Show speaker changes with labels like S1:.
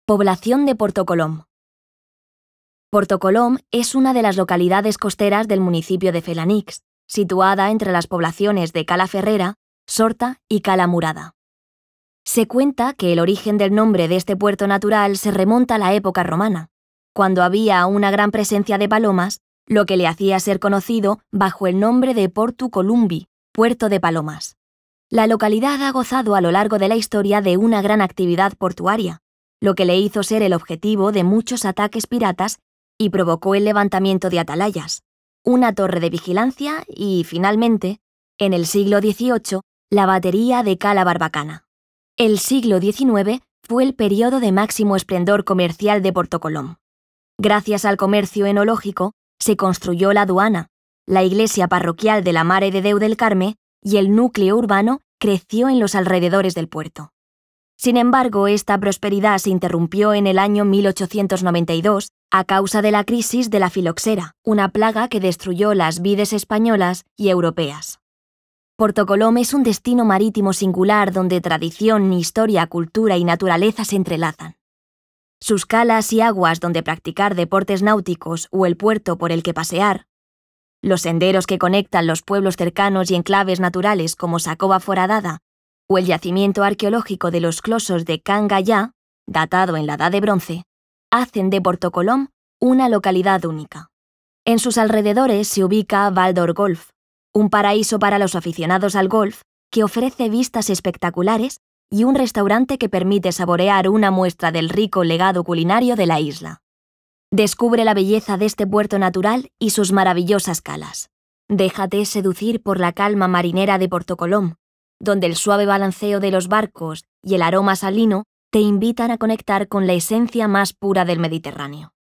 S1: Población de Porto Colom. Porto Colom es una de las localidades costeras del municipio de Felanix, situada entre las poblaciones de Cala Ferrera, Sorta y Cala Murada. Se cuenta que el origen del nombre de este puerto natural se remonta a la época romana, cuando había una gran presencia de palomas, lo que le hacía ser conocido bajo el nombre de Portu Columbi, Puerto de Palomas. La localidad ha gozado a lo largo de la historia de una gran actividad portuaria, lo que le hizo ser el objetivo de muchos ataques piratas y provocó el levantamiento de atalayas, una torre de vigilancia y, finalmente, en el siglo XVIII, la batería de Cala Barbacana. El siglo XIX fue el periodo de máximo esplendor comercial de Porto Colom. Gracias al comercio enológico, se construyó la aduana, la iglesia parroquial de la Mare de Déu del Carme y el núcleo urbano creció en los alrededores del puerto. Sin embargo, esta prosperidad se interrumpió en el año 1892 a causa de la crisis de la filoxera, una plaga que destruyó las vides españolas y europeas. Porto Colom es un destino marítimo singular donde tradición, historia, cultura y naturaleza se entrelazan. Sus calas y aguas donde practicar deportes náuticos o el puerto por el que pasear, los senderos que conectan los pueblos cercanos y enclaves naturales como Sacova Foradada o el yacimiento arqueológico de los closos de Can Gallá, datado en la Edad de Bronce, hacen de Porto Colom una localidad única. En sus alrededores se ubica Val d'Or Golf, un paraíso para los aficionados al golf que ofrece vistas espectaculares y un restaurante que permite saborear una muestra del rico legado culinario de la isla. Descubre la belleza de este puerto natural y sus maravillosas calas. Déjate seducir por la calma marinera de Porto Colom, donde el suave balanceo de los barcos y el aroma salino te invitan a conectar con la esencia más pura del Mediterráneo.